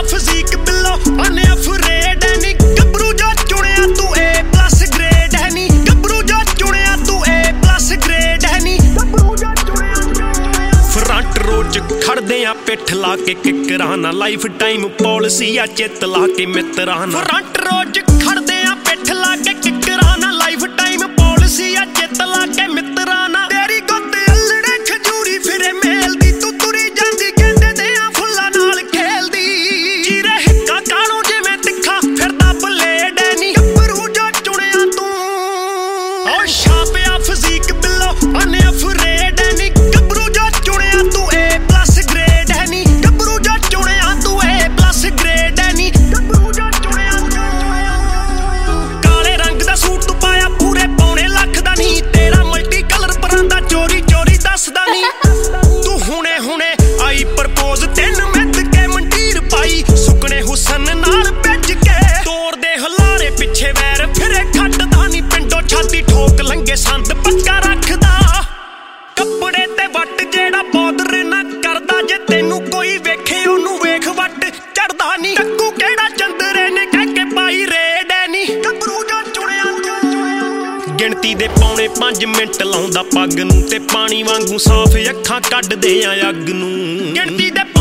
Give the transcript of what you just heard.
physique ਬਿੱਲੋ ਅਨਅਫਰੇਡ ਹੈ ਨੀ ਗੱਭਰੂ ਜੋ ਚੁਣਿਆ ਤੂੰ A+ ਗ੍ਰੇਡ ਹੈ ਨੀ ਗੱਭਰੂ ਜੋ ਚੁਣਿਆ ਤੂੰ A+ ਗ੍ਰੇਡ ਹੈ ਨੀ ਗੱਭਰੂ ਜੋ ਚੁਣਿਆ ਫਰੰਟ ਰੋਡ 'ਚ ਖੜਦੇ ਆ ਪਿੱਠ ਲਾ ਕੇ ਕਿੱਕਰਾਂ ਨਾਲ ਲਾਈਫ ਟਾਈਮ ਪਾਲਿਸੀ ਆ ਚਿੱਤ ਲਾ ਕੇ ਮਿੱਤਰਾਂ ਨਾਲ ਫਰੰਟ ਰੋਡ 'ਚ ਖੜਦੇ ਆ ਪਿੱਠ ਲਾ ਕੇ ਕਿੱਕਰਾਂ ਨਾਲ ਲਾਈਫ ਟਾਈਮ ਪਾਲਿਸੀ ਆ ਚਿੱਤ ਲਾ ਕੇ ਮਿੱਤਰਾਂ ਨਾਲ ਤੇਰੀ ਗੁੱਤ ਅਲੜੇ ਖਜੂਰੀ ਫਿਰੇ ਮੇਲ ਦੀ ਤੂੰ ਤੁਰੀ ਜਾਂਦੀ ਕਹਿੰਦੇ ਦੇ ਆ ਫੁੱਲਾਂ ਨਾਲ ਖੇਲਦੀ ਚੀਰੇ ਹਿੱਕਾ ਕਾਣੋ ਜਿਵੇਂ ਤਿੱਖਾ ਫਿਰਦਾ ਬਲੇਡ ਹੈ ਨੀ ਗੱਭਰੂ ਜੋ ਚੁਣਿਆ ਤੂੰ ਓ ਛਾਪਿਆ ਫਿਜ਼ੀਕ ਬਿੱਲੋ ਅਨਅਫਰੇਡ ਹੈ ਨੀ ਗੱਭਰੂ ਜੋ ਚੁਣਿਆ ਤੂੰ A+ ਗ੍ਰੇਡ ਹੈ ਨੀ ਗੱਭਰੂ ਜੋ ਚੁਣਿਆ ਤੂੰ A+ ਗ੍ਰੇਡ ਹੈ ਨੀ ਗੱਭਰੂ ਜੋ ਚੁਣਿਆ ਕਾਲੇ ਰੰਗ ਦਾ ਸੂਟ ਤੂੰ ਪਾਇਆ ਪੂਰੇ ਪੌਣੇ ਲੱਖ ਦਾ ਨੀ ਤੇਰਾ ਮਲਟੀ ਕਲਰ ਪਰਾਂਦਾ ਚੋਰੀ ਚੋਰੀ ਦੱਸਦਾ ਨੀ ਤੂੰ ਹੁਣੇ ਹੁਣੇ ਆਈ ਪ੍ਰਪੋਜ਼ ਤੈਨੂੰ ਮਿੱਥ ਕੇ ਮੰਡੀਰ ਪਾਈ ਸੁਕਣੇ ਹੁਸਨ ਨਾਲ ਭਿੱਜ ਕੇ ਤੋੜਦੇ ਹਲਾਰੇ ਪਿੱਛੇ ਵੈਰ ਫਿਰੇ ਖੱਟਦਾ ਨੀ ਪਿੰਡੋਂ ਛਾਤੀ ਠੋਕ ਲੰਗੇ ਸੰਦ ਪੱਕਾ ਰੱਖਦਾ ਕੱਪੜੇ ਤੇ ਵੱਟ ਜਿਹੜਾ ਬੋਦਰ ਨਾ ਕਰਦਾ ਜੇ ਤੈਨੂੰ ਕੋਈ ਵੇਖੇ ਉਹਨੂੰ ਵੇਖ ਵੱਟ ਚੜਦਾ ਨੀ ਕੱਕੂ ਕਿਹੜਾ ਚੰਦਰੇ ਨੇ ਕਹਿ ਕੇ ਪਾਈ ਰੇਡ ਹੈ ਨੀ ਗੱਭਰੂ ਜੋ ਚੁਣਿਆ ਤੂੰ ਗਿਣਤੀ ਦੇ ਪੌਣੇ 5 ਮਿੰਟ ਲਾਉਂਦਾ ਪੱਗ ਨੂੰ ਤੇ ਪਾਣੀ ਵਾਂਗੂ ਸਾਫ਼ ਅੱਖਾਂ ਕੱਢਦੇ ਆ ਅੱਗ ਨੂੰ ਗਿਣਤੀ ਦੇ